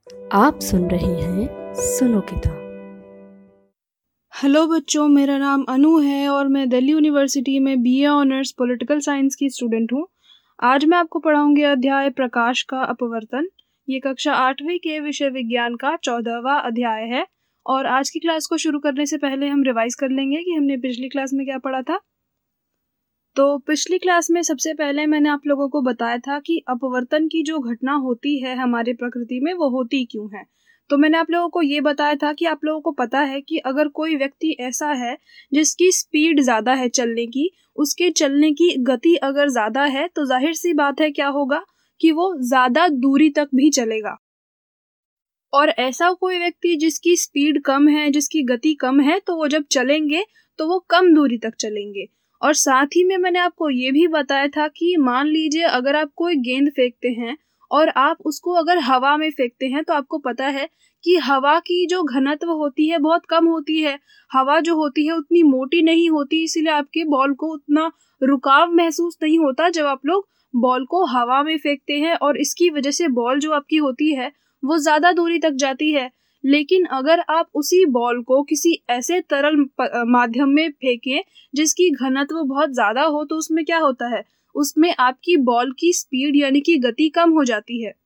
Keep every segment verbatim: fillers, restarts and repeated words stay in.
आप सुन रहे हैं सुनो किताब। हेलो बच्चों, मेरा नाम अनु है और मैं दिल्ली यूनिवर्सिटी में बीए ऑनर्स पॉलिटिकल साइंस की स्टूडेंट हूँ। आज मैं आपको पढ़ाऊंगी अध्याय प्रकाश का अपवर्तन। ये कक्षा आठवीं के विषय विज्ञान का चौदहवां अध्याय है। और आज की क्लास को शुरू करने से पहले हम रिवाइज कर लेंगे कि हमने पिछली क्लास में क्या पढ़ा था। तो पिछली क्लास में सबसे पहले मैंने आप लोगों को बताया था कि अपवर्तन की जो घटना होती है हमारे प्रकृति में वो होती क्यों है। तो मैंने आप लोगों को ये बताया था कि आप लोगों को पता है कि अगर कोई व्यक्ति ऐसा है जिसकी स्पीड ज़्यादा है चलने की, उसके चलने की गति अगर ज़्यादा है तो जाहिर सी बात है क्या होगा कि वो ज़्यादा दूरी तक भी चलेगा। और ऐसा कोई व्यक्ति जिसकी स्पीड कम है, जिसकी गति कम है, तो वो जब चलेंगे तो वो कम दूरी तक चलेंगे। और साथ ही में मैंने आपको ये भी बताया था कि मान लीजिए अगर आप कोई गेंद फेंकते हैं और आप उसको अगर हवा में फेंकते हैं तो आपको पता है कि हवा की जो घनत्व होती है बहुत कम होती है। हवा जो होती है उतनी मोटी नहीं होती, इसीलिए आपके बॉल को उतना रुकाव महसूस नहीं होता जब आप लोग बॉल को हवा में फेंकते हैं, और इसकी वजह से बॉल जो आपकी होती है वो ज्यादा दूरी तक जाती है। लेकिन अगर आप उसी बॉल को किसी ऐसे तरल माध्यम में फेंकें जिसकी घनत्व बहुत ज्यादा हो तो उसमें क्या होता है, उसमें आपकी बॉल की स्पीड यानी कि गति कम हो जाती है।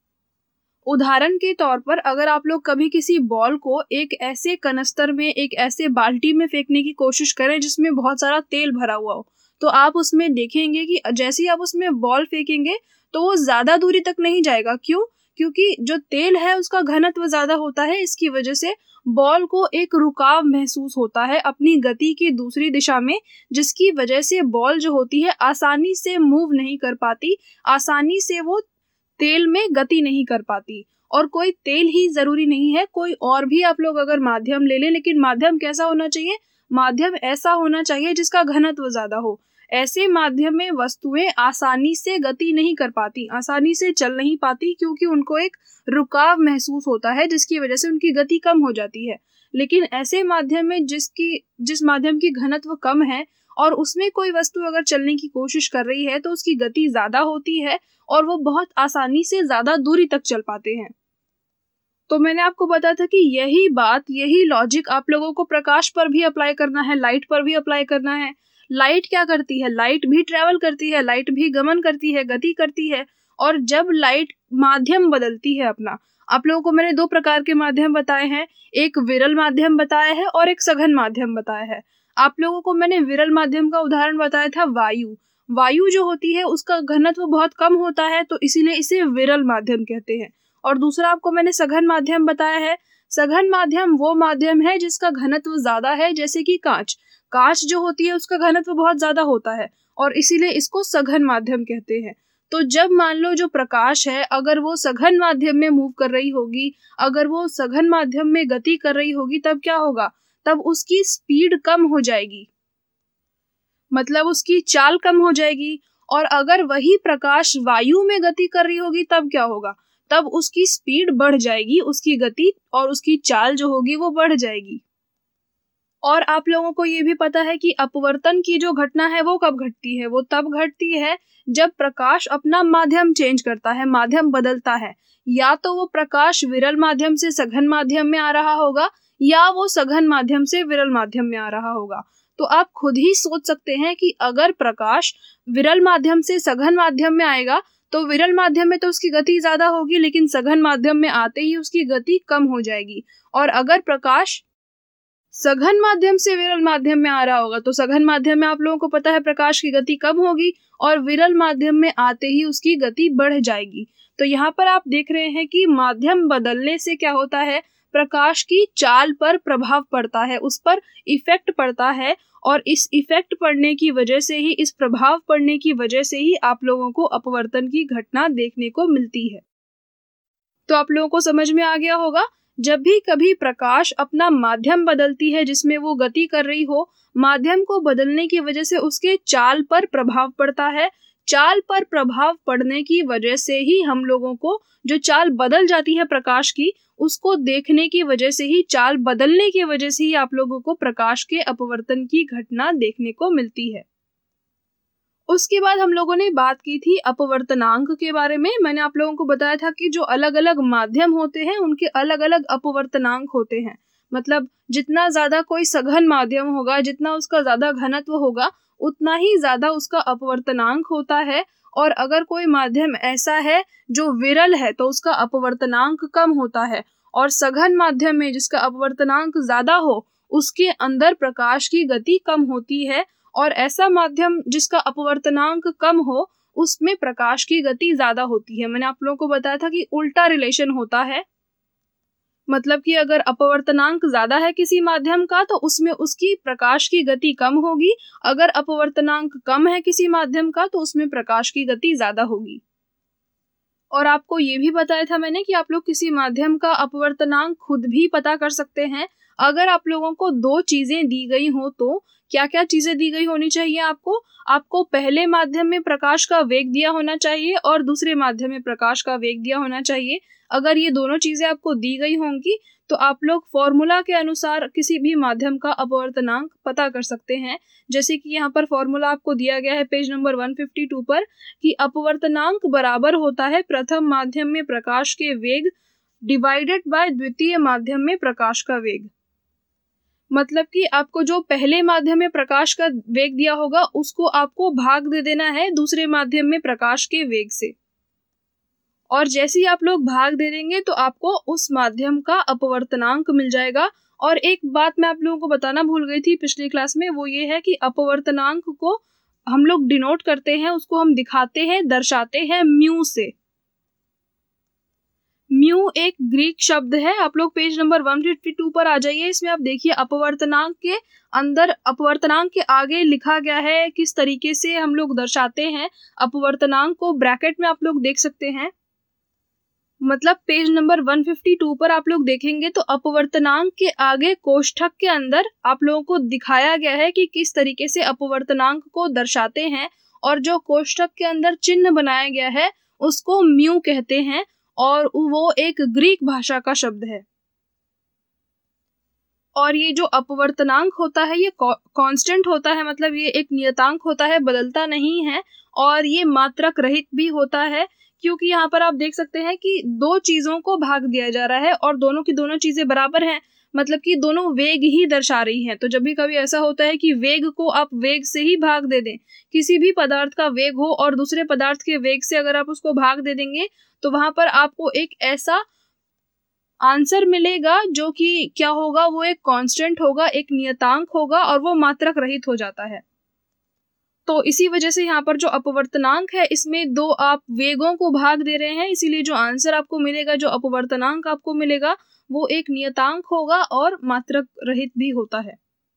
उदाहरण के तौर पर अगर आप लोग कभी किसी बॉल को एक ऐसे कनस्तर में, एक ऐसे बाल्टी में फेंकने की कोशिश करें जिसमें बहुत सारा तेल भरा हुआ हो, तो आप उसमें देखेंगे कि जैसे ही आप उसमें बॉल फेंकेंगे तो वो ज्यादा दूरी तक नहीं जाएगा। क्यों? क्योंकि जो तेल है उसका घनत्व ज्यादा होता है। इसकी वजह से बॉल को एक रुकाव महसूस होता है अपनी गति की दूसरी दिशा में, जिसकी वजह से बॉल जो होती है आसानी से मूव नहीं कर पाती, आसानी से वो तेल में गति नहीं कर पाती। और कोई तेल ही जरूरी नहीं है, कोई और भी आप लोग अगर माध्यम ले लें, लेकिन माध्यम कैसा होना चाहिए? माध्यम ऐसा होना चाहिए जिसका घनत्व ज्यादा हो। ऐसे माध्यम में वस्तुएं आसानी से गति नहीं कर पाती, आसानी से चल नहीं पाती, क्योंकि उनको एक रुकाव महसूस होता है जिसकी वजह से उनकी गति कम हो जाती है। लेकिन ऐसे माध्यम में जिसकी जिस माध्यम की घनत्व कम है और उसमें कोई वस्तु अगर चलने की कोशिश कर रही है तो उसकी गति ज्यादा होती है और वो बहुत आसानी से ज्यादा दूरी तक चल पाते हैं। तो मैंने आपको बताया था कि यही बात, यही लॉजिक आप लोगों को प्रकाश पर भी अप्लाई करना है, लाइट पर भी अप्लाई करना है। लाइट क्या करती है? लाइट भी ट्रेवल करती है, लाइट भी गमन करती है, गति करती है। और जब लाइट माध्यम बदलती है अपना, आप लोगों को मैंने दो प्रकार के माध्यम बताए हैं, एक विरल माध्यम बताया है और एक सघन माध्यम बताया है। आप लोगों को मैंने विरल माध्यम का उदाहरण बताया था वायु। वायु जो होती है उसका घनत्व बहुत कम होता है, तो इसीलिए इसे विरल माध्यम कहते हैं। और दूसरा आपको मैंने सघन माध्यम बताया है। सघन माध्यम वो माध्यम है जिसका घनत्व ज्यादा है, जैसे कि कांच। कांच जो होती है उसका घनत्व बहुत ज्यादा होता है और इसीलिए इसको सघन माध्यम कहते हैं। तो जब मान लो जो प्रकाश है अगर वो सघन माध्यम में मूव कर रही होगी, अगर वो सघन माध्यम में गति कर रही होगी, तब क्या होगा? तब उसकी स्पीड कम हो जाएगी, मतलब उसकी चाल कम हो जाएगी। और अगर वही प्रकाश वायु में गति कर रही होगी तब क्या होगा? तब उसकी स्पीड बढ़ जाएगी, उसकी गति और उसकी चाल जो होगी वो बढ़ जाएगी। और आप लोगों को ये भी पता है कि अपवर्तन की जो घटना है वो कब घटती है? वो तब घटती है जब प्रकाश अपना माध्यम चेंज करता है, माध्यम बदलता है। या तो वो प्रकाश विरल माध्यम से सघन माध्यम में आ रहा होगा या वो सघन माध्यम से विरल माध्यम में आ रहा होगा। तो आप खुद ही सोच सकते हैं कि अगर प्रकाश विरल माध्यम से सघन माध्यम में आएगा तो विरल माध्यम में तो उसकी गति ज्यादा होगी, लेकिन सघन माध्यम में आते ही उसकी गति कम हो जाएगी। और अगर प्रकाश सघन माध्यम से विरल माध्यम में आ रहा होगा तो सघन माध्यम में आप लोगों को पता है प्रकाश की गति कम होगी और विरल माध्यम में आते ही उसकी गति बढ़ जाएगी। तो यहाँ पर आप देख रहे हैं कि माध्यम बदलने से क्या होता है? प्रकाश की चाल पर प्रभाव पड़ता है, उस पर इफेक्ट पड़ता है। और इस इफेक्ट पड़ने की वजह से ही, इस प्रभाव पड़ने की वजह से ही आप लोगों को अपवर्तन की घटना देखने को मिलती है। तो आप लोगों को समझ में आ गया होगा, जब भी कभी प्रकाश अपना माध्यम बदलती है जिसमें वो गति कर रही हो, माध्यम को बदलने की वजह से उसके चाल पर प्रभाव पड़ता है। चाल पर प्रभाव पड़ने की वजह से ही हम लोगों को जो चाल बदल जाती है प्रकाश की, उसको देखने की वजह से ही, चाल बदलने की वजह से ही आप लोगों को प्रकाश के अपवर्तन की घटना देखने को मिलती है। उसके बाद हम लोगों ने बात की थी अपवर्तनांक के बारे में। मैंने आप लोगों को बताया था कि जो अलग अलग माध्यम होते हैं उनके अलग अलग अपवर्तनांक होते हैं। मतलब जितना ज्यादा कोई सघन माध्यम होगा, जितना उसका ज्यादा घनत्व होगा, उतना ही ज्यादा उसका अपवर्तनांक होता है। और अगर कोई माध्यम ऐसा है जो विरल है तो उसका अपवर्तनांक कम होता है। और सघन माध्यम में जिसका अपवर्तनांक ज्यादा हो उसके अंदर प्रकाश की गति कम होती है। और ऐसा माध्यम जिसका अपवर्तनांक कम हो उसमें प्रकाश की गति ज्यादा होती है। मैंने आप लोगों को बताया था कि उल्टा रिलेशन होता है। मतलब कि अगर अपवर्तनांक ज्यादा है किसी माध्यम का तो उसमें उसकी प्रकाश की गति कम होगी, अगर अपवर्तनांक कम है किसी माध्यम का तो उसमें प्रकाश की गति ज्यादा होगी। और आपको ये भी बताया था मैंने कि आप लोग किसी माध्यम का अपवर्तनांक खुद भी पता कर सकते हैं। अगर आप लोगों को दो चीजें दी गई हो तो क्या क्या चीजें दी गई होनी चाहिए आपको? आपको पहले माध्यम में प्रकाश का वेग दिया होना चाहिए और दूसरे माध्यम में प्रकाश का वेग दिया होना चाहिए। अगर ये दोनों चीजें आपको दी गई होंगी तो आप लोग फॉर्मूला के अनुसार किसी भी माध्यम का अपवर्तनांक पता कर सकते हैं। जैसे कि यहाँ पर फॉर्मूला आपको दिया गया है पेज नंबर एक सौ बावन पर कि अपवर्तनांक बराबर होता है प्रथम माध्यम में प्रकाश के वेग डिवाइडेड बाय द्वितीय माध्यम में प्रकाश का वेग। मतलब कि आपको जो पहले माध्यम में प्रकाश का वेग दिया होगा उसको आपको भाग दे देना है दूसरे माध्यम में प्रकाश के वेग से। और जैसे ही आप लोग भाग दे देंगे तो आपको उस माध्यम का अपवर्तनांक मिल जाएगा। और एक बात मैं आप लोगों को बताना भूल गई थी पिछली क्लास में, वो ये है कि अपवर्तनांक को हम लोग डिनोट करते हैं, उसको हम दिखाते हैं, दर्शाते हैं म्यू से। म्यू एक ग्रीक शब्द है। आप लोग पेज नंबर एक सौ बावन पर आ जाइए। इसमें आप देखिए अपवर्तनांक के अंदर, अपवर्तनांक के आगे लिखा गया है किस तरीके से हम लोग दर्शाते हैं अपवर्तनांक को। ब्रैकेट में आप लोग देख सकते हैं। मतलब पेज नंबर एक सौ बावन पर आप लोग देखेंगे तो अपवर्तनांक के आगे कोष्ठक के अंदर आप लोगों को दिखाया गया है कि किस तरीके से अपवर्तनांक को दर्शाते हैं। और जो कोष्ठक के अंदर चिन्ह बनाया गया है उसको म्यू कहते हैं और वो एक ग्रीक भाषा का शब्द है। और ये जो अपवर्तनांक होता है ये कांस्टेंट होता है, मतलब ये एक नियतांक होता है, बदलता नहीं है। और ये मात्रक रहित भी होता है क्योंकि यहाँ पर आप देख सकते हैं कि दो चीजों को भाग दिया जा रहा है और दोनों की दोनों चीजें बराबर हैं। मतलब कि दोनों वेग ही दर्शा रही हैं। तो जब भी कभी ऐसा होता है कि वेग को आप वेग से ही भाग दे दें, किसी भी पदार्थ का वेग हो और दूसरे पदार्थ के वेग से अगर आप उसको भाग दे देंगे तो वहां पर आपको एक ऐसा आंसर मिलेगा जो कि क्या होगा, वो एक कांस्टेंट होगा, एक नियतांक होगा और वो मात्रक रहित हो जाता है। तो इसी वजह से यहाँ पर जो अपवर्तनांक है इसमें दो आप वेगों को भाग दे रहे हैं, इसीलिए जो आंसर आपको मिलेगा, जो अपवर्तनांक आपको मिलेगा, वो एक नियतांक होगा और मात्रक रहित भी होता है।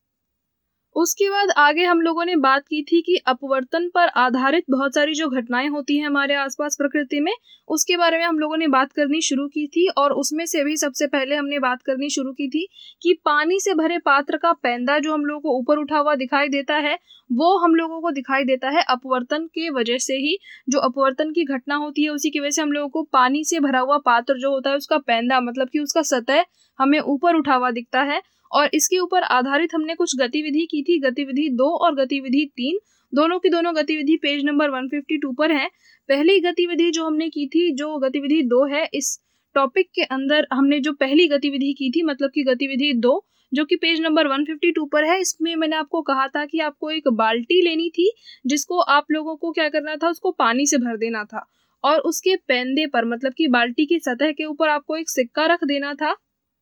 उसके बाद आगे हम लोगों ने बात की थी कि अपवर्तन पर आधारित बहुत सारी जो घटनाएं होती हैं हमारे आसपास प्रकृति में, उसके बारे में हम लोगों ने बात करनी शुरू की थी। और उसमें से भी सबसे पहले हमने बात करनी शुरू की थी कि पानी से भरे पात्र का पैंदा जो हम लोगों को ऊपर उठा हुआ दिखाई देता है वो हम लोगों को दिखाई देता है अपवर्तन के वजह से ही। जो अपवर्तन की घटना होती है उसी की वजह से हम लोगों को पानी से भरा हुआ पात्र जो होता है उसका पैंदा, मतलब कि उसका सतह हमें ऊपर उठा हुआ दिखता है। और इसके ऊपर आधारित हमने कुछ गतिविधि की थी, गतिविधि दो और गतिविधि तीन। दोनों की दोनों गतिविधि पेज नंबर एक सौ बावन पर है। पहली गतिविधि जो हमने की थी, जो गतिविधि दो है, इस टॉपिक के अंदर हमने जो पहली गतिविधि की थी, मतलब कि गतिविधि दो जो कि पेज नंबर एक सौ बावन पर है, इसमें मैंने आपको कहा था कि आपको एक बाल्टी लेनी थी जिसको आप लोगों को क्या करना था, उसको पानी से भर देना था और उसके पैंदे पर, मतलब कि बाल्टी की सतह के ऊपर आपको एक सिक्का रख देना था।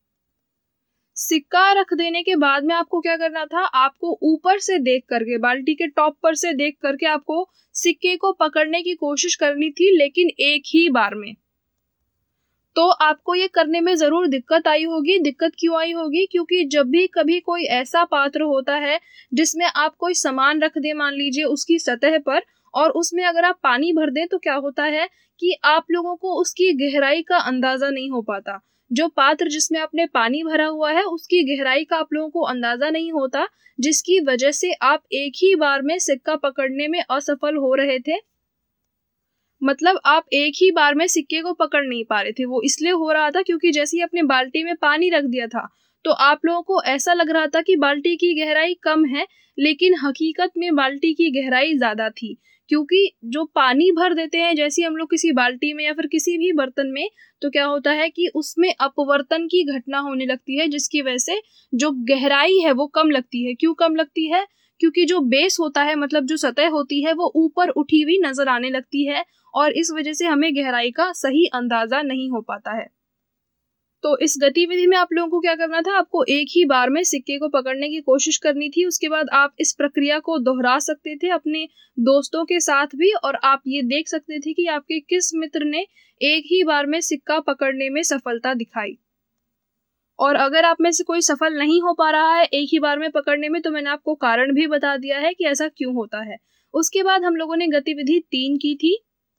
सिक्का रख देने के बाद में आपको क्या करना था, आपको ऊपर से देख करके, बाल्टी के टॉप पर से देख करके आपको सिक्के को पकड़ने की कोशिश करनी थी, लेकिन एक ही बार में। तो आपको ये करने में जरूर दिक्कत आई होगी। दिक्कत क्यों आई होगी? क्योंकि जब भी कभी कोई ऐसा पात्र होता है जिसमें आप कोई सामान रख दे, मान लीजिए उसकी सतह पर, और उसमें अगर आप पानी भर दें तो क्या होता है कि आप लोगों को उसकी गहराई का अंदाजा नहीं हो पाता। जो पात्र जिसमें आपने पानी भरा हुआ है उसकी गहराई का आप लोगों को अंदाजा नहीं होता, जिसकी वजह से आप एक ही बार में सिक्का पकड़ने में असफल हो रहे थे। मतलब आप एक ही बार में सिक्के को पकड़ नहीं पा रहे थे। वो इसलिए हो रहा था क्योंकि जैसे ही अपने बाल्टी में पानी रख दिया था तो आप लोगों को ऐसा लग रहा था कि बाल्टी की गहराई कम है, लेकिन हकीकत में बाल्टी की गहराई ज्यादा थी। क्योंकि जो पानी भर देते हैं जैसे हम लोग किसी बाल्टी में या फिर किसी भी बर्तन में, तो क्या होता है कि उसमें अपवर्तन की घटना होने लगती है, जिसकी वजह से जो गहराई है वो कम लगती है। क्यों कम लगती है? क्योंकि जो बेस होता है, मतलब जो सतह होती है, वो ऊपर उठी हुई नजर आने लगती है और इस वजह से हमें गहराई का सही अंदाजा नहीं हो पाता है। तो इस गतिविधि में आप लोगों को क्या करना था, आपको एक ही बार में सिक्के को पकड़ने की कोशिश करनी थी। उसके बाद आप इस प्रक्रिया को दोहरा सकते थे अपने दोस्तों के साथ भी, और आप ये देख सकते थे कि आपके किस मित्र ने एक ही बार में सिक्का पकड़ने में सफलता दिखाई। और अगर आप में से कोई सफल नहीं हो पा रहा है एक ही बार में पकड़ने में, तो मैंने आपको कारण भी बता दिया है कि ऐसा क्यों होता है। उसके बाद हम लोगों ने गतिविधि तीन की थी।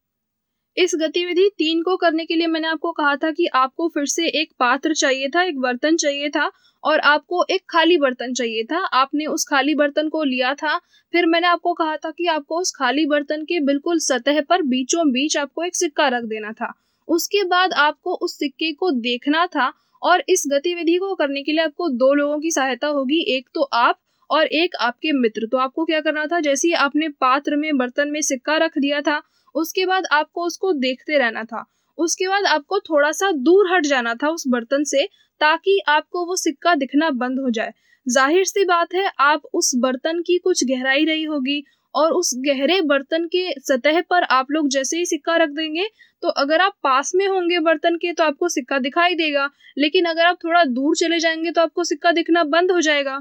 इस गतिविधि तीन को करने के लिए मैंने आपको कहा था कि आपको फिर से एक पात्र चाहिए था, एक बर्तन चाहिए था, और आपको एक खाली बर्तन चाहिए था। आपने उस खाली बर्तन को लिया था। फिर मैंने आपको कहा था कि आपको उस खाली बर्तन के बिल्कुल सतह पर बीचों बीच आपको एक सिक्का रख देना था। उसके बाद आपको उस सिक्के को देखना था, और इस गतिविधि को करने के लिए आपको दो लोगों की सहायता होगी, एक तो आप और एक आपके मित्र। तो आपको क्या करना था, जैसे ही आपने पात्र में बर्तन में सिक्का रख दिया था, उसके बाद आपको उसको देखते रहना था। उसके बाद आपको थोड़ा सा दूर हट जाना था उस बर्तन से, ताकि आपको वो सिक्का दिखना बंद हो जाए। जाहिर सी बात है, आप उस बर्तन की कुछ गहराई रही होगी, और उस गहरे बर्तन के सतह पर आप लोग जैसे ही सिक्का रख देंगे, तो अगर आप पास में होंगे बर्तन के तो आपको सिक्का दिखाई देगा, लेकिन अगर आप थोड़ा दूर चले जाएंगे तो आपको सिक्का दिखना बंद हो जाएगा।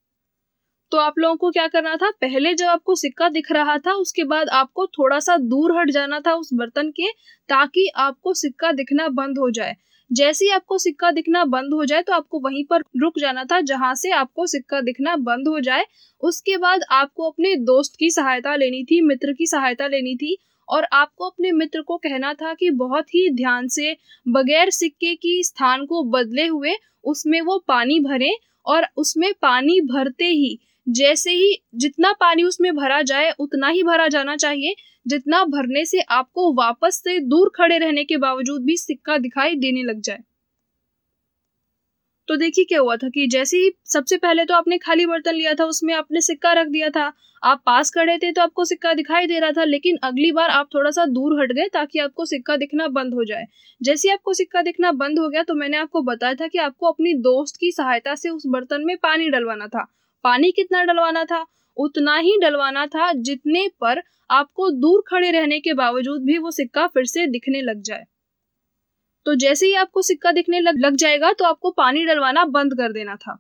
तो आप लोगों को क्या करना था, पहले जब आपको सिक्का दिख रहा था उसके बाद आपको थोड़ा सा दूर हट जाना था उस बर्तन के, ताकि आपको सिक्का दिखना बंद हो जाए। जैसे ही आपको सिक्का दिखना बंद हो जाए तो आपको वहीं पर रुक जाना था जहां से आपको सिक्का दिखना बंद हो जाए। उसके बाद आपको अपने दोस्त की सहायता लेनी थी, मित्र की सहायता लेनी थी, और आपको अपने मित्र को कहना था कि बहुत ही ध्यान से बगैर सिक्के की स्थान को बदले हुए उसमें वो पानी भरे, और उसमें पानी भरते ही जैसे ही जितना पानी उसमें भरा जाए उतना ही भरा जाना चाहिए, जितना भरने से आपको वापस से दूर खड़े रहने के बावजूद भी सिक्का दिखाई देने लग जाए। तो देखिए क्या हुआ था कि जैसे ही सबसे पहले तो आपने खाली बर्तन लिया था, उसमें आपने सिक्का रख दिया था, आप पास खड़े थे तो आपको सिक्का दिखाई दे रहा था, लेकिन अगली बार आप थोड़ा सा दूर हट गए ताकि आपको सिक्का दिखना बंद हो जाए। जैसे ही आपको सिक्का दिखना बंद हो गया तो मैंने आपको बताया था कि आपको अपनी दोस्त की सहायता से उस बर्तन में पानी डलवाना था। पानी कितना डलवाना था? उतना ही डलवाना था जितने पर आपको दूर खड़े रहने के बावजूद भी वो सिक्का फिर से दिखने लग जाए। तो जैसे ही आपको सिक्का दिखने लग, लग जाएगा तो आपको पानी डलवाना बंद कर देना था।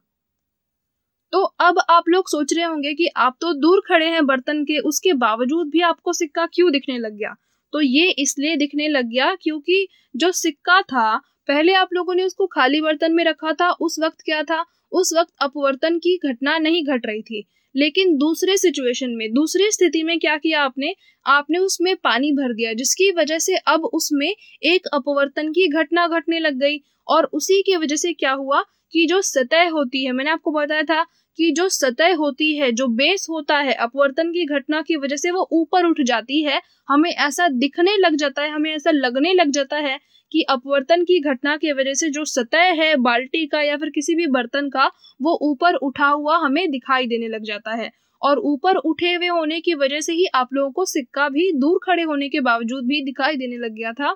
तो अब आप लोग सोच रहे होंगे कि आप तो दूर खड़े हैं बर्तन के, उसके बावजूद भी आपको सिक्का क्यों दिखने लग गया? तो ये इसलिए दिखने लग गया क्योंकि जो सिक्का था पहले आप लोगों ने उसको खाली बर्तन में रखा था। उस वक्त क्या था, उस वक्त अपवर्तन की घटना नहीं घट रही थी। लेकिन दूसरे सिचुएशन में, दूसरी स्थिति में क्या किया आपने आपने उसमें पानी भर दिया, जिसकी वजह से अब उसमें एक अपवर्तन की घटना घटने लग गई। और उसी की वजह से क्या हुआ कि जो सतह होती है, मैंने आपको बताया था कि जो सतह होती है, जो बेस होता है, अपवर्तन की घटना की वजह से वो ऊपर उठ जाती है। हमें ऐसा दिखने लग जाता है, हमें ऐसा लगने लग जाता है कि अपवर्तन की घटना की वजह से जो सतह है बाल्टी का या फिर किसी भी बर्तन का, वो ऊपर उठा हुआ हमें दिखाई देने लग जाता है। और ऊपर उठे हुए होने की वजह से ही आप लोगों को सिक्का भी दूर खड़े होने के बावजूद भी दिखाई देने लग गया था।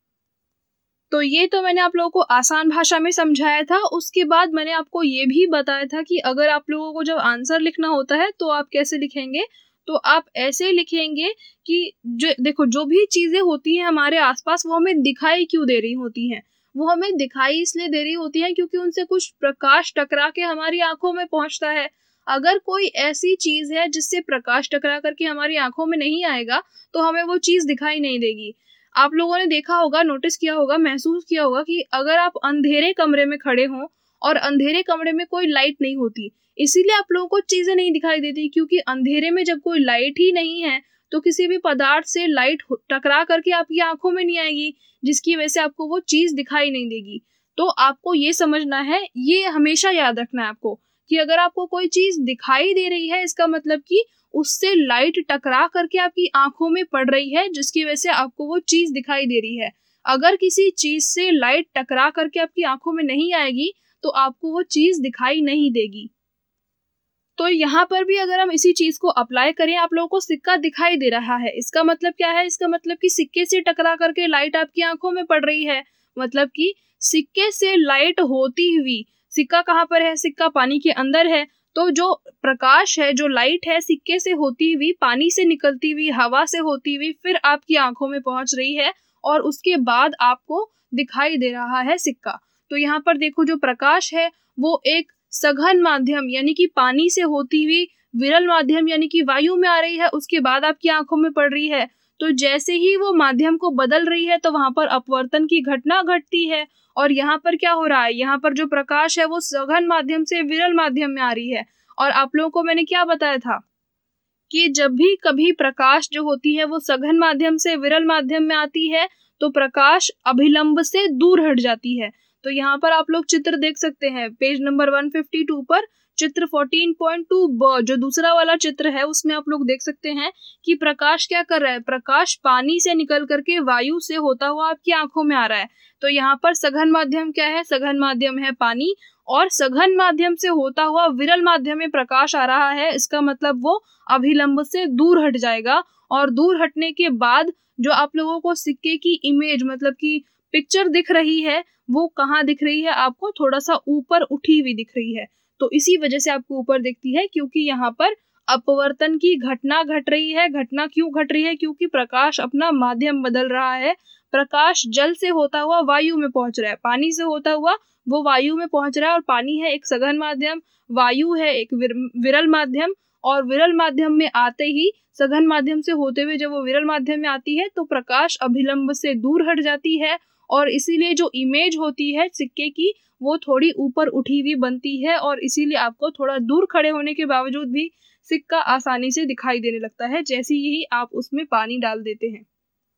तो ये तो मैंने आप लोगों को आसान भाषा में समझाया था। उसके बाद मैंने आपको ये भी बताया था कि अगर आप लोगों को जब आंसर लिखना होता है तो आप कैसे लिखेंगे। तो आप ऐसे लिखेंगे कि जो देखो, जो भी चीजें होती हैं हमारे आसपास वो हमें दिखाई क्यों दे रही होती हैं? वो हमें दिखाई इसलिए दे रही होती हैं क्योंकि उनसे कुछ प्रकाश टकरा के हमारी आंखों में पहुंचता है। अगर कोई ऐसी चीज है जिससे प्रकाश टकरा करके हमारी आंखों में नहीं आएगा तो हमें वो चीज दिखाई नहीं देगी। आप लोगों ने देखा होगा, नोटिस किया होगा, महसूस किया होगा कि अगर आप अंधेरे कमरे में खड़े हों और अंधेरे कमरे में कोई लाइट नहीं होती, इसीलिए आप लोगों को चीजें नहीं दिखाई देती, क्योंकि अंधेरे में जब कोई लाइट ही नहीं है तो किसी भी पदार्थ से लाइट टकरा करके आपकी आंखों में नहीं आएगी, जिसकी वजह से आपको वो चीज दिखाई नहीं देगी। तो आपको ये समझना है, ये हमेशा याद रखना है आपको, कि अगर आपको कोई चीज दिखाई दे रही है इसका मतलब कि उससे लाइट टकरा करके आपकी आंखों में पड़ रही है, जिसकी वजह से आपको वो चीज दिखाई दे रही है। अगर किसी चीज से लाइट टकरा करके आपकी आंखों में नहीं आएगी तो आपको वो चीज दिखाई नहीं देगी। तो यहाँ पर भी अगर हम इसी चीज को अप्लाई करें, आप लोगों को सिक्का दिखाई दे रहा है, इसका मतलब क्या है? इसका मतलब कि सिक्के से टकरा करके लाइट आपकी आंखों में पड़ रही है। मतलब कि सिक्के से लाइट होती हुई, सिक्का कहाँ पर है? सिक्का पानी के अंदर है, तो जो प्रकाश है, जो लाइट है, सिक्के से होती हुई, पानी से निकलती हुई, हवा से होती हुई, फिर आपकी आंखों में पहुंच रही है और उसके बाद आपको दिखाई दे रहा है सिक्का। तो यहाँ पर देखो, जो प्रकाश है वो एक सघन माध्यम यानी कि पानी से होती हुई विरल माध्यम यानी कि वायु में आ रही है, उसके बाद आपकी आंखों में पड़ रही है। तो जैसे ही वो माध्यम को बदल रही है तो वहां पर अपवर्तन की घटना घटती है। और यहाँ पर क्या हो रहा है? यहाँ पर जो प्रकाश है वो सघन माध्यम से विरल माध्यम में आ रही है। और आप लोगों को मैंने क्या बताया था कि जब भी कभी प्रकाश जो होती है वो सघन माध्यम से विरल माध्यम में आती है तो प्रकाश अभिलंब से दूर हट जाती है। तो यहाँ पर आप लोग चित्र देख सकते हैं, पेज नंबर एक सौ बावन पर चित्र चौदह पॉइंट दो ब जो दूसरा वाला चित्र है उसमें आप लोग देख सकते हैं कि प्रकाश क्या कर रहा है? प्रकाश पानी से निकल करके वायु से होता हुआ आपकी आंखों में आ रहा है। तो यहाँ पर सघन माध्यम क्या है? सघन माध्यम है पानी, और सघन माध्यम से होता हुआ विरल माध्यम में प्रकाश आ रहा है, इसका मतलब वो अभिलंब से दूर हट जाएगा। और दूर हटने के बाद जो आप लोगों को सिक्के की इमेज मतलब कि पिक्चर दिख रही है वो कहाँ दिख रही है? आपको थोड़ा सा ऊपर उठी हुई दिख रही है। तो इसी वजह से आपको ऊपर दिखती है, क्योंकि यहाँ पर अपवर्तन की घटना घट रही है। घटना क्यों घट रही है? क्योंकि प्रकाश अपना माध्यम बदल रहा है। प्रकाश जल से होता हुआ वायु में पहुंच रहा है, पानी से होता हुआ वो वायु में पहुंच रहा है। और पानी है एक सघन माध्यम, वायु है एक विरल माध्यम, और विरल माध्यम में आते ही सघन माध्यम से होते हुए जब वो विरल माध्यम में आती है तो प्रकाश अभिलंब से दूर हट जाती है, और इसीलिए जो इमेज होती है सिक्के की वो थोड़ी ऊपर उठी हुई बनती है, और इसीलिए आपको थोड़ा दूर खड़े होने के बावजूद भी सिक्का आसानी से दिखाई देने लगता है, जैसे ही आप उसमें पानी डाल देते हैं।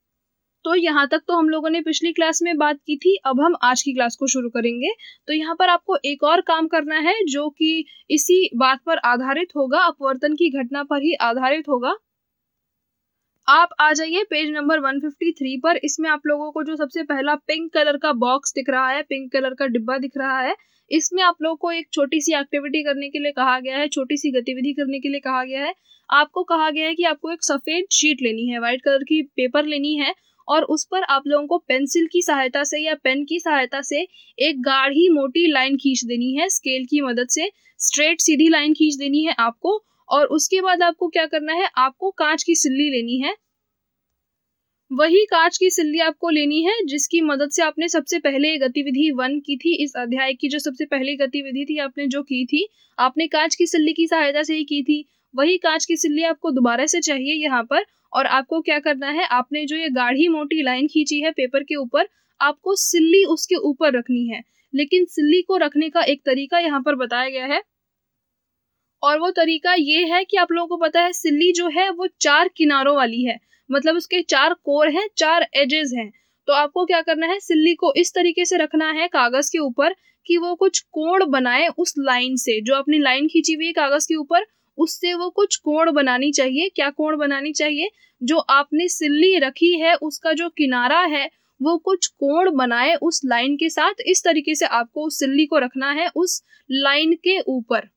तो यहाँ तक तो हम लोगों ने पिछली क्लास में बात की थी, अब हम आज की क्लास को शुरू करेंगे। तो यहाँ पर आपको एक और काम करना है जो कि इसी बात पर आधारित होगा, अपवर्तन की घटना पर ही आधारित होगा। आप आ जाइए पेज नंबर एक सौ तिरेपन पर। इसमें आप लोगों को जो सबसे पहला पिंक कलर का बॉक्स दिख रहा है, पिंक कलर का डिब्बा दिख रहा है, इसमें आप लोगों को एक छोटी सी एक्टिविटी करने के लिए कहा गया है, छोटी सी गतिविधि करने के लिए कहा गया है। आपको कहा गया है कि आपको एक सफेद शीट लेनी है, व्हाइट कलर की पेपर लेनी है, और उस पर आप लोगों को पेंसिल की सहायता से या पेन की सहायता से एक गाढ़ी मोटी लाइन खींच देनी है। स्केल की मदद से स्ट्रेट सीधी लाइन खींच देनी है आपको। और उसके बाद आपको क्या करना है? आपको कांच की सिल्ली लेनी है। वही कांच की सिल्ली आपको लेनी है जिसकी मदद से आपने सबसे पहले गतिविधि वन की थी। इस अध्याय की जो सबसे पहली गतिविधि थी आपने जो की थी, आपने कांच की सिल्ली की सहायता से ही की थी। वही कांच की सिल्ली आपको दोबारा से चाहिए यहाँ पर। और आपको क्या करना है? आपने जो ये गाढ़ी मोटी लाइन खींची है पेपर के ऊपर, आपको सिल्ली उसके ऊपर रखनी है। लेकिन सिल्ली को रखने का एक तरीका यहाँ पर बताया गया है, और वो तरीका ये है कि आप लोगों को पता है सिल्ली जो है वो चार किनारों वाली है, मतलब उसके चार कोर हैं, चार एजेस हैं। तो आपको क्या करना है? सिल्ली को इस तरीके से रखना है कागज के ऊपर कि वो कुछ कोण बनाए उस लाइन से, जो अपनी लाइन खींची हुई है कागज के ऊपर उससे वो कुछ कोण बनानी चाहिए। क्या कोण बनानी चाहिए? जो आपने सिल्ली रखी है उसका जो किनारा है वो कुछ कोण बनाए उस लाइन के साथ। इस तरीके से आपको उस सिल्ली को रखना है उस लाइन के ऊपर।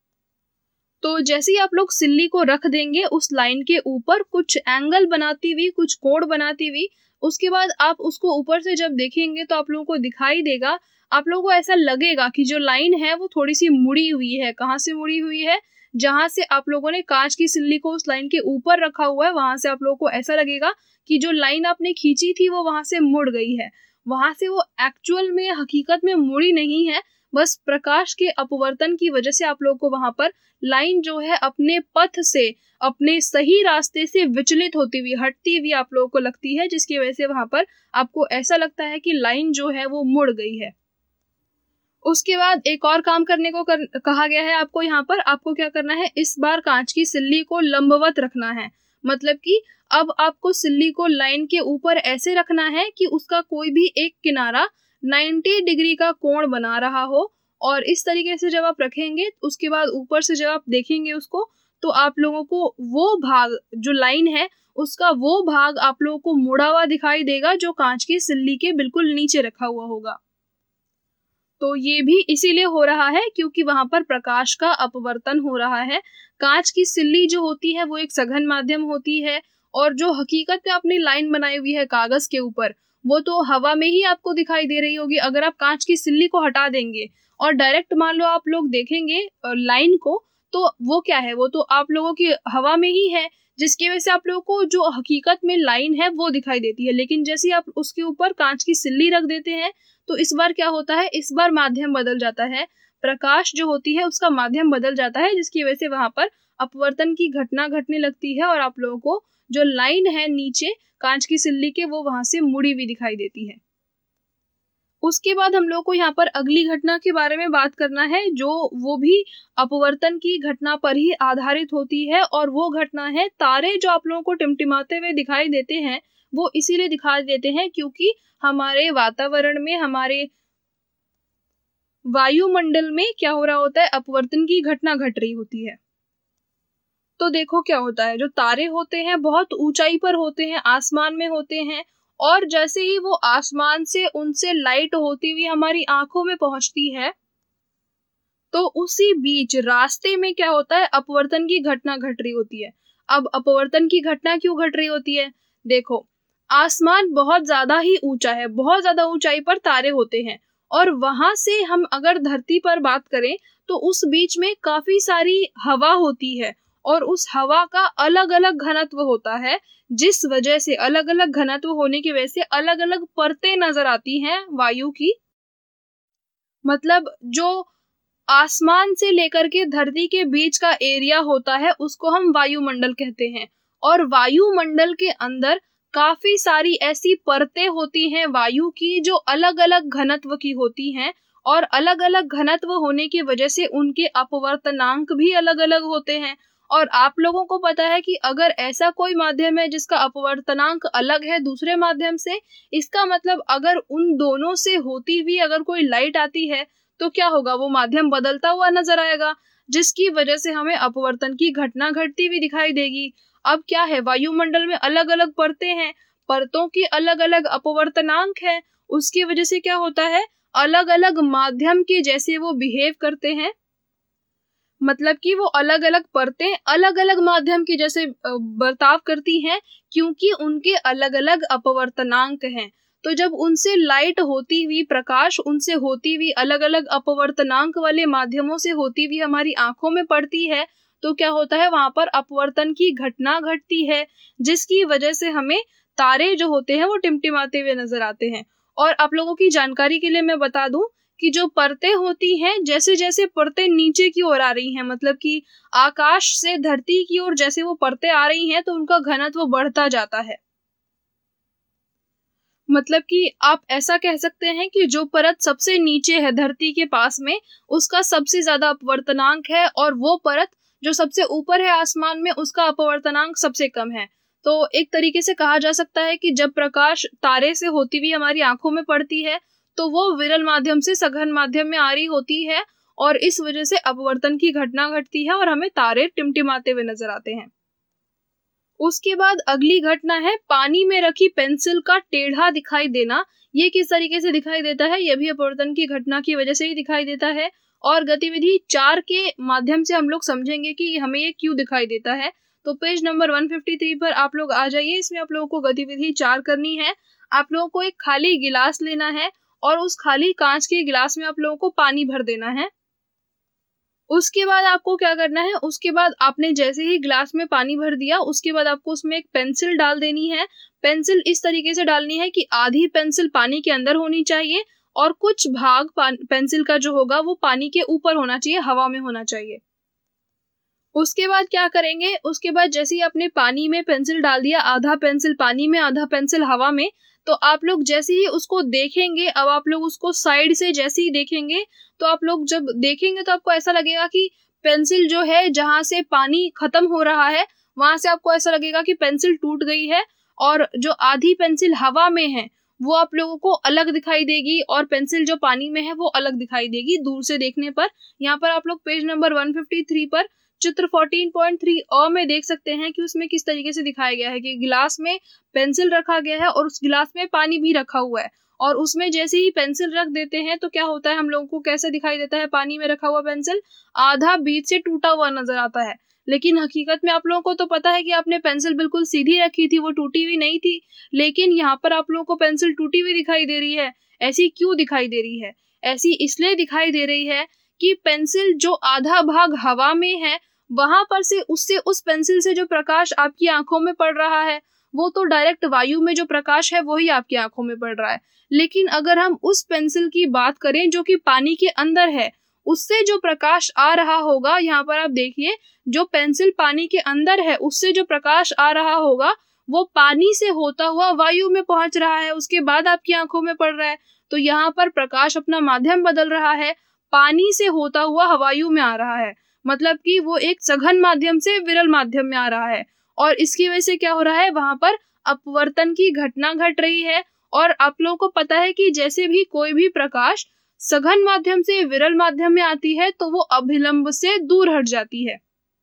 तो जैसे ही आप लोग सिल्ली को रख देंगे उस लाइन के ऊपर कुछ एंगल बनाती हुई, कुछ कोण बनाती हुई, उसके बाद आप उसको ऊपर से जब देखेंगे तो आप लोगों को दिखाई देगा, आप लोगों को ऐसा लगेगा कि जो लाइन है वो थोड़ी सी मुड़ी हुई है। कहाँ से मुड़ी हुई है? जहां से आप लोगों ने कांच की सिल्ली को उस लाइन के ऊपर रखा हुआ है, वहां से आप लोगों को ऐसा लगेगा कि जो लाइन आपने खींची थी वो वहां से मुड़ गई है। वहां से वो एक्चुअल में हकीकत में मुड़ी नहीं है, बस प्रकाश के अपवर्तन की वजह से आप लोगों को वहां पर लाइन जो है अपने पथ से, अपने सही रास्ते से विचलित होती हुई, हटती हुई आप लोगों को लगती है, जिसकी वजह से वहां पर आपको ऐसा लगता है कि लाइन जो है वो मुड़ गई है। उसके बाद एक और काम करने को कर, कहा गया है आपको यहाँ पर। आपको क्या करना है? इस बार कांच की सिल्ली को लंबवत रखना है, मतलब कि अब आपको सिल्ली को लाइन के ऊपर ऐसे रखना है कि उसका कोई भी एक किनारा नब्बे डिग्री का कोण बना रहा हो। और इस तरीके से जब आप रखेंगे उसके बाद ऊपर से जब आप देखेंगे उसको, तो आप लोगों को वो भाग जो लाइन है उसका वो भाग आप लोगों को मुड़ा हुआ दिखाई देगा जो कांच की सिल्ली के बिल्कुल नीचे रखा हुआ होगा। तो ये भी इसीलिए हो रहा है क्योंकि वहां पर प्रकाश का अपवर्तन हो रहा है। कांच की सिल्ली जो होती है वो एक सघन माध्यम होती है, और जो हकीकत में आपने लाइन बनाई हुई है कागज के ऊपर वो तो हवा में ही आपको दिखाई दे रही होगी। अगर आप कांच की सिल्ली को हटा देंगे और डायरेक्ट मान लो आप लोग देखेंगे लाइन को, तो वो क्या है, वो तो आप लोगों की हवा में ही है, जिसकी वजह से आप लोगों को जो हकीकत में लाइन है वो दिखाई देती है। लेकिन जैसे ही आप उसके ऊपर कांच की सिल्ली रख देते हैं तो इस बार क्या होता है, इस बार माध्यम बदल जाता है, प्रकाश जो होती है उसका माध्यम बदल जाता है, जिसकी वजह से वहां पर अपवर्तन की घटना घटने लगती है और आप लोगों को जो लाइन है नीचे कांच की सिल्ली के वो वहां से मुड़ी हुई दिखाई देती है। उसके बाद हम लोग को यहाँ पर अगली घटना के बारे में बात करना है, जो वो भी अपवर्तन की घटना पर ही आधारित होती है, और वो घटना है तारे जो आप लोगों को टिमटिमाते हुए दिखाई देते हैं वो इसीलिए दिखाई देते हैं क्योंकि हमारे वातावरण में, हमारे वायुमंडल में क्या हो रहा होता है, अपवर्तन की घटना घट रही होती है। तो देखो क्या होता है, जो तारे होते हैं बहुत ऊंचाई पर होते हैं, आसमान में होते हैं, और जैसे ही वो आसमान से उनसे लाइट होती हुई हमारी आंखों में पहुंचती है तो उसी बीच रास्ते में क्या होता है, अपवर्तन की घटना घट रही होती है। अब अपवर्तन की घटना क्यों घट रही होती है, देखो आसमान बहुत ज्यादा ही ऊंचा है, बहुत ज्यादा ऊंचाई पर तारे होते हैं, और वहां से हम अगर धरती पर बात करें तो उस बीच में काफी सारी हवा होती है, और उस हवा का अलग अलग घनत्व होता है, जिस वजह से अलग अलग घनत्व होने की वजह से अलग अलग परतें नजर आती हैं वायु की। मतलब जो आसमान से लेकर के धरती के बीच का एरिया होता है उसको हम वायुमंडल कहते हैं, और वायुमंडल के अंदर काफी सारी ऐसी परतें होती हैं वायु की जो अलग अलग घनत्व की होती हैं, और अलग अलग घनत्व होने की वजह से उनके अपवर्तनांक भी अलग अलग होते हैं। और आप लोगों को पता है कि अगर ऐसा कोई माध्यम है जिसका अपवर्तनांक अलग है दूसरे माध्यम से, इसका मतलब अगर उन दोनों से होती हुई अगर कोई लाइट आती है तो क्या होगा, वो माध्यम बदलता हुआ नजर आएगा, जिसकी वजह से हमें अपवर्तन की घटना घटती हुई दिखाई देगी। अब क्या है, वायुमंडल में अलग अलग परतें हैं, परतों की अलग अलग अपवर्तनांक है, उसकी वजह से क्या होता है, अलग अलग माध्यम के जैसे वो बिहेव करते हैं। मतलब कि वो अलग अलग परतें अलग अलग माध्यम के जैसे बर्ताव करती हैं क्योंकि उनके अलग अलग अपवर्तनांक हैं। तो जब उनसे लाइट होती हुई, प्रकाश उनसे होती हुई अलग अलग अपवर्तनांक वाले माध्यमों से होती हुई हमारी आंखों में पड़ती है तो क्या होता है, वहां पर अपवर्तन की घटना घटती है, जिसकी वजह से हमें तारे जो होते हैं वो टिमटिमाते हुए नजर आते हैं। और आप लोगों की जानकारी के लिए मैं बता दूं कि जो परतें होती हैं, जैसे जैसे परतें नीचे की ओर आ रही हैं, मतलब कि आकाश से धरती की ओर जैसे वो परतें आ रही हैं तो उनका घनत्व बढ़ता जाता है। मतलब कि आप ऐसा कह सकते हैं कि जो परत सबसे नीचे है धरती के पास में उसका सबसे ज्यादा अपवर्तनांक है, और वो परत जो सबसे ऊपर है आसमान में उसका अपवर्तनांक सबसे कम है। तो एक तरीके से कहा जा सकता है कि जब प्रकाश तारे से होती हुई हमारी आंखों में पड़ती है तो वो विरल माध्यम से सघन माध्यम में आ रही होती है, और इस वजह से अपवर्तन की घटना घटती है और हमें तारे टिमटिमाते हुए नजर आते हैं। उसके बाद अगली घटना है पानी में रखी पेंसिल का टेढ़ा दिखाई देना। ये किस तरीके से दिखाई देता है, यह भी अपवर्तन की घटना की वजह से ही दिखाई देता है, और गतिविधि चार के माध्यम से हम लोग समझेंगे कि हमें ये क्यों दिखाई देता है। तो पेज नंबर एक सौ तिरेपन पर आप लोग आ जाइए। इसमें आप लोगों को गतिविधि चार करनी है। आप लोगों को एक खाली गिलास लेना है और उस खाली कांच के गिलास में आप लोगों को पानी भर देना है। उसके बाद आपको क्या करना है, उसके बाद आपने जैसे ही गिलास में पानी भर दिया उसके बाद आपको उसमें एक पेंसिल डाल देनी है। पेंसिल इस तरीके से डालनी है कि आधी पेंसिल पानी के अंदर होनी चाहिए और कुछ भाग पेंसिल का जो होगा वो पानी के ऊपर होना चाहिए, हवा में होना चाहिए। उसके बाद क्या करेंगे, उसके बाद जैसे ही आपने पानी में पेंसिल डाल दिया, आधा पेंसिल पानी में आधा पेंसिल हवा में, तो आप लोग जैसे ही उसको देखेंगे, अब आप लोग उसको साइड से जैसे ही देखेंगे तो आप लोग जब देखेंगे तो आपको ऐसा लगेगा कि पेंसिल जो है जहां से पानी खत्म हो रहा है वहां से आपको ऐसा लगेगा कि पेंसिल टूट गई है, और जो आधी पेंसिल हवा में है वो आप लोगों को अलग दिखाई देगी और पेंसिल जो पानी में है वो अलग दिखाई देगी दूर से देखने पर। यहाँ पर आप लोग पेज नंबर एक सौ तिरेपन पर चित्र चौदह पॉइंट तीन अ में देख सकते हैं कि उसमें किस तरीके से दिखाया गया है कि गिलास में पेंसिल रखा गया है और उस गिलास में पानी भी रखा हुआ है, और उसमें जैसे ही पेंसिल रख देते हैं तो क्या होता है, हम लोगों को कैसा दिखाई देता है, पानी में रखा हुआ पेंसिल आधा बीच से टूटा हुआ नजर आता है। लेकिन हकीकत में आप लोगों को तो पता है कि आपने पेंसिल बिल्कुल सीधी रखी थी, वो टूटी हुई नहीं थी। लेकिन यहाँ पर आप लोगों को पेंसिल टूटी हुई दिखाई दे रही है। ऐसी क्यों दिखाई दे रही है? ऐसी इसलिए दिखाई दे रही है कि पेंसिल जो आधा भाग हवा में है, वहां पर से उससे उस पेंसिल से जो प्रकाश आपकी आंखों में पड़ रहा है वो तो डायरेक्ट वायु में जो प्रकाश है वही आपकी आंखों में पड़ रहा है। लेकिन अगर हम उस पेंसिल की बात करें जो कि पानी के अंदर है, उससे जो प्रकाश आ रहा होगा, यहाँ पर आप देखिए, जो पेंसिल पानी के अंदर है उससे जो प्रकाश आ रहा होगा वो पानी से होता हुआ वायु में पहुंच रहा है, उसके बाद आपकी आंखों में पड़ रहा है। तो यहाँ पर प्रकाश अपना माध्यम बदल रहा है, पानी से होता हुआ वायु में आ रहा है। मतलब कि वो एक सघन माध्यम से विरल माध्यम में आ रहा है। और इसकी वजह से क्या हो रहा है, वहां पर अपवर्तन की घटना घट रही है। और आप लोगों को पता है कि जैसे भी कोई भी प्रकाश सघन माध्यम से विरल माध्यम में आती है तो वो अभिलंब से दूर हट जाती है।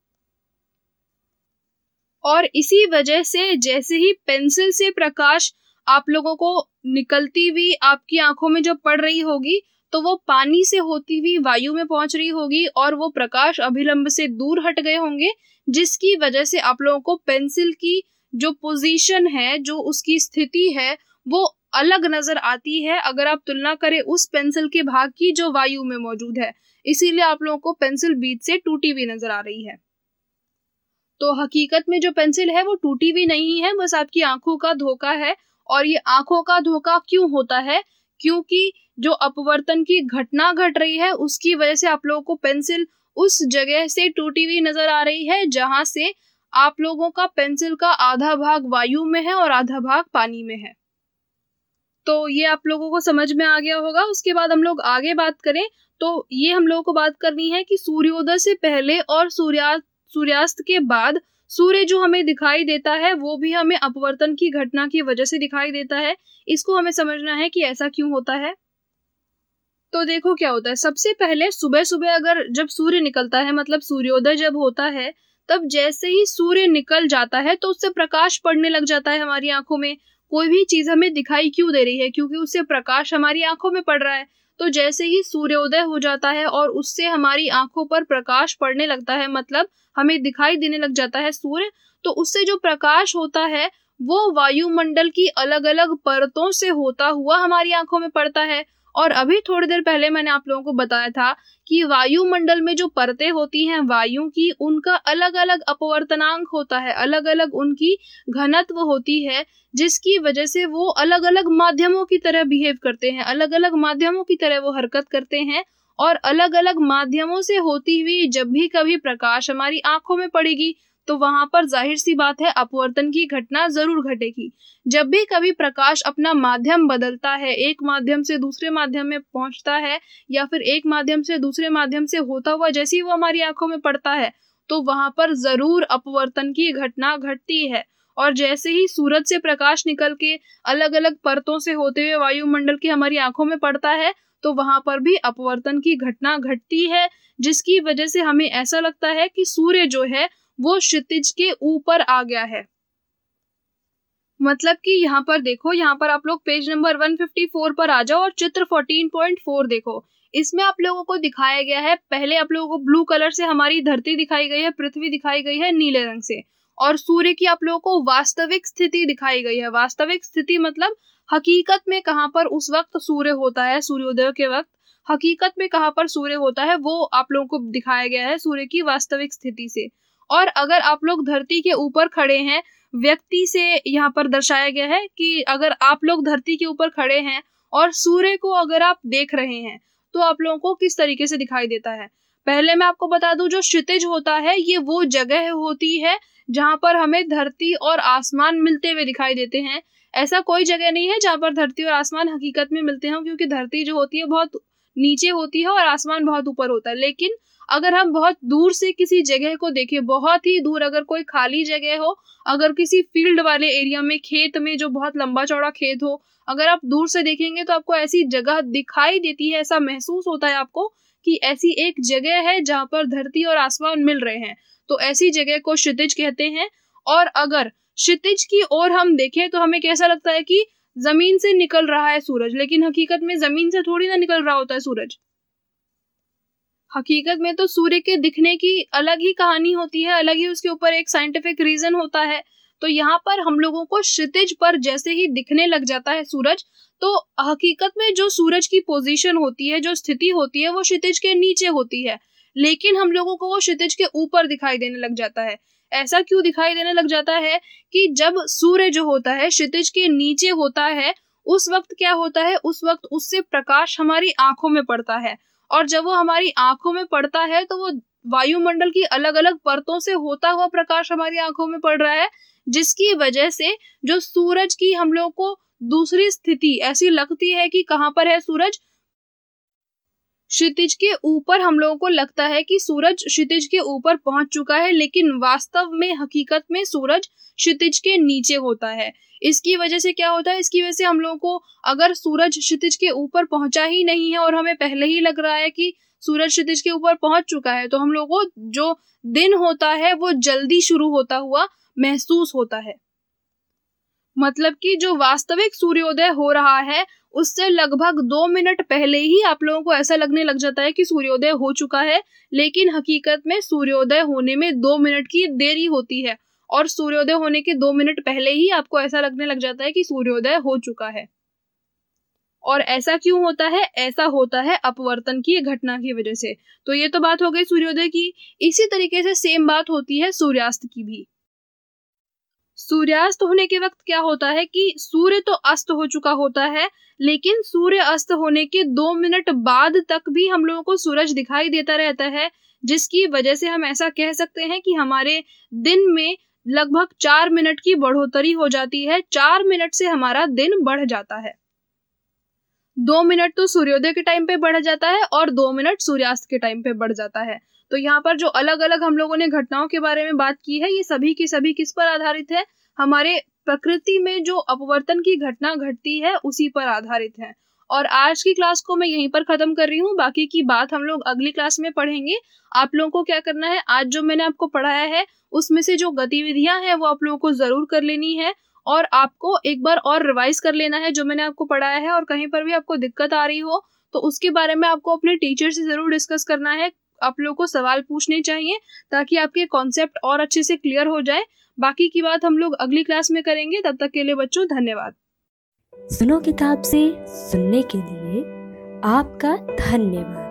और इसी वजह से जैसे ही पेंसिल से प्रकाश आप लोगों को निकलती हुई आपकी आंखों में जो पड़ रही होगी तो वो पानी से होती हुई वायु में पहुंच रही होगी और वो प्रकाश अभिलंब से दूर हट गए होंगे, जिसकी वजह से आप लोगों को पेंसिल की जो पोजीशन है, जो उसकी स्थिति है, वो अलग नजर आती है अगर आप तुलना करें उस पेंसिल के भाग की जो वायु में मौजूद है। इसीलिए आप लोगों को पेंसिल बीच से टूटी हुई नजर आ रही है। तो हकीकत में जो पेंसिल है वो टूटी हुई नहीं है, बस आपकी आंखों का धोखा है। और ये आंखों का धोखा क्यों होता है? क्योंकि जो अपवर्तन की घटना घट रही है उसकी वजह से आप लोगों को पेंसिल उस जगह से टूटी हुई नजर आ रही है जहां से आप लोगों का पेंसिल का आधा भाग वायु में है और आधा भाग पानी में है। तो ये आप लोगों को समझ में आ गया होगा। उसके बाद हम लोग आगे बात करें तो ये हम लोगों को बात करनी है कि सूर्योदय से पहले और सूर्यास्त सूर्यास्त के बाद सूर्य जो हमें दिखाई देता है वो भी हमें अपवर्तन की घटना की वजह से दिखाई देता है। इसको हमें समझना है कि ऐसा क्यों होता है। तो देखो क्या होता है, सबसे पहले सुबह सुबह अगर जब सूर्य निकलता है, मतलब सूर्योदय जब होता है, तब जैसे ही सूर्य निकल जाता है तो उससे प्रकाश पड़ने लग जाता है हमारी आंखों में। कोई भी चीज हमें दिखाई क्यों दे रही है? क्योंकि उससे प्रकाश हमारी आंखों में पड़ रहा है। तो जैसे ही सूर्योदय हो जाता है और उससे हमारी आंखों पर प्रकाश पड़ने लगता है, मतलब हमें दिखाई देने लग जाता है सूर्य, तो उससे जो प्रकाश होता है वो वायुमंडल की अलग अलग परतों से होता हुआ हमारी आंखों में पड़ता है। और अभी थोड़ी देर पहले मैंने आप लोगों को बताया था कि वायुमंडल में जो परतें होती हैं वायु की, उनका अलग अलग अपवर्तनांक होता है, अलग अलग उनकी घनत्व होती है, जिसकी वजह से वो अलग अलग माध्यमों की तरह बिहेव करते हैं, अलग अलग माध्यमों की तरह वो हरकत करते हैं। और अलग अलग माध्यमों से होती हुई जब भी कभी प्रकाश हमारी आंखों में पड़ेगी तो वहां पर जाहिर सी बात है अपवर्तन की घटना जरूर घटेगी। जब भी कभी प्रकाश अपना माध्यम बदलता है, एक माध्यम से दूसरे माध्यम में पहुंचता है या फिर एक माध्यम से दूसरे माध्यम से होता हुआ जैसे ही वो हमारी आंखों में पड़ता है तो वहां पर जरूर अपवर्तन की घटना घटती है। और जैसे ही सूरज से प्रकाश निकल के अलग अलग परतों से होते हुए वायुमंडल की हमारी आंखों में पड़ता है तो वहां पर भी अपवर्तन की घटना घटती है, जिसकी वजह से हमें ऐसा लगता है कि सूर्य जो है वो क्षितिज के ऊपर आ गया है। मतलब कि यहाँ पर देखो, यहाँ पर आप लोग पेज नंबर एक सौ चौवन पर आ जाओ और चित्र चौदह पॉइंट चार देखो। इसमें आप लोगों को दिखाया गया है, पहले आप लोगों को ब्लू कलर से हमारी धरती दिखाई गई है, पृथ्वी दिखाई गई है नीले रंग से, और सूर्य की आप लोगों को वास्तविक स्थिति दिखाई गई है। वास्तविक स्थिति मतलब हकीकत में कहाँ पर उस वक्त सूर्य होता है, सूर्योदय के वक्त हकीकत में कहाँ पर सूर्य होता है वो आप लोगों को दिखाया गया है सूर्य की वास्तविक स्थिति से। और अगर आप लोग धरती के ऊपर खड़े हैं, व्यक्ति से यहाँ पर दर्शाया गया है कि अगर आप लोग धरती के ऊपर खड़े हैं और सूर्य को अगर आप देख रहे हैं तो आप लोगों को किस तरीके से दिखाई देता है। पहले मैं आपको बता दूं, जो क्षितिज होता है ये वो जगह होती है जहां पर हमें धरती और आसमान मिलते हुए दिखाई देते हैं। ऐसा कोई जगह नहीं है जहां पर धरती और आसमान हकीकत में मिलते हैं, क्योंकि धरती जो होती है बहुत नीचे होती है और आसमान बहुत ऊपर होता है। लेकिन अगर हम बहुत दूर से किसी जगह को देखें, बहुत ही दूर, अगर कोई खाली जगह हो, अगर किसी फील्ड वाले एरिया में, खेत में जो बहुत लंबा चौड़ा खेत हो, अगर आप दूर से देखेंगे तो आपको ऐसी जगह दिखाई देती है, ऐसा महसूस होता है आपको कि ऐसी एक जगह है जहां पर धरती और आसमान मिल रहे हैं, तो ऐसी जगह को क्षितिज कहते हैं। और अगर क्षितिज की ओर हम देखें तो हमें कैसा लगता है कि जमीन से निकल रहा है सूरज, लेकिन हकीकत में जमीन से थोड़ी ना निकल रहा होता है सूरज। हकीकत में तो सूर्य के दिखने की अलग ही कहानी होती है, अलग ही उसके ऊपर एक साइंटिफिक रीजन होता है। तो यहाँ पर हम लोगों को क्षितिज पर जैसे ही दिखने लग जाता है सूरज, तो हकीकत में जो सूरज की पोजीशन होती है, जो स्थिति होती है, वो क्षितिज के नीचे होती है, लेकिन हम लोगों को वो क्षितिज के ऊपर दिखाई देने लग जाता है। ऐसा क्यों दिखाई देने लग जाता है कि जब सूर्य जो होता है क्षितिज के नीचे होता है, उस वक्त क्या होता है, उस वक्त उससे प्रकाश हमारी आंखों में पड़ता है, और जब वो हमारी आंखों में पड़ता है तो वो वायुमंडल की अलग अलग परतों से होता हुआ प्रकाश हमारी आंखों में पड़ रहा है, जिसकी वजह से जो सूरज की हम लोग को दूसरी स्थिति ऐसी लगती है कि कहां पर है सूरज, क्षितिज के ऊपर हम लोगों को लगता है कि सूरज क्षितिज के ऊपर पहुंच चुका है, लेकिन वास्तव में हकीकत में सूरज क्षितिज के नीचे होता है। इसकी वजह से क्या होता है, इसकी वजह से हम लोगों को अगर सूरज क्षितिज के ऊपर पहुंचा ही नहीं है और हमें पहले ही लग रहा है कि सूरज क्षितिज के ऊपर पहुंच चुका है, तो हम लोगों को जो दिन होता है वो जल्दी शुरू होता हुआ महसूस होता है। मतलब कि जो वास्तविक सूर्योदय हो रहा है उससे लगभग दो मिनट पहले ही आप लोगों को ऐसा लगने लग जाता है कि सूर्योदय हो चुका है, लेकिन हकीकत में सूर्योदय होने में दो मिनट की देरी होती है, और सूर्योदय होने के दो मिनट पहले ही आपको ऐसा लगने लग जाता है कि सूर्योदय हो चुका है। और ऐसा क्यों होता है? ऐसा होता है अपवर्तन की घटना की वजह से। तो ये तो बात हो गई सूर्योदय की। इसी तरीके से सेम बात होती है सूर्यास्त की भी। सूर्यास्त होने के वक्त क्या होता है कि सूर्य तो अस्त हो चुका होता है, लेकिन सूर्य अस्त होने के दो मिनट बाद तक भी हम लोगों को सूरज दिखाई देता रहता है, जिसकी वजह से हम ऐसा कह सकते हैं कि हमारे दिन में लगभग चार मिनट की बढ़ोतरी हो जाती है। चार मिनट से हमारा दिन बढ़ जाता है। दो मिनट तो सूर्योदय के टाइम पे बढ़ जाता है और दो मिनट सूर्यास्त के टाइम पे बढ़ जाता है। तो यहाँ पर जो अलग अलग हम लोगों ने घटनाओं के बारे में बात की है, ये सभी की सभी किस पर आधारित है? हमारे प्रकृति में जो अपवर्तन की घटना घटती है उसी पर आधारित है। और आज की क्लास को मैं यहीं पर खत्म कर रही हूँ। बाकी की बात हम लोग अगली क्लास में पढ़ेंगे। आप लोगों को क्या करना है, आज जो मैंने आपको पढ़ाया है उसमें से जो गतिविधियां हैं वो आप लोगों को जरूर कर लेनी है, और आपको एक बार और रिवाइज कर लेना है जो मैंने आपको पढ़ाया है। और कहीं पर भी आपको दिक्कत आ रही हो तो उसके बारे में आपको अपने टीचर से जरूर डिस्कस करना है। आप लोगों को सवाल पूछने चाहिए ताकि आपके कॉन्सेप्ट और अच्छे से क्लियर हो जाए। बाकी की बात हम लोग अगली क्लास में करेंगे। तब तक के लिए बच्चों धन्यवाद। सुनो किताब से सुनने के लिए आपका धन्यवाद।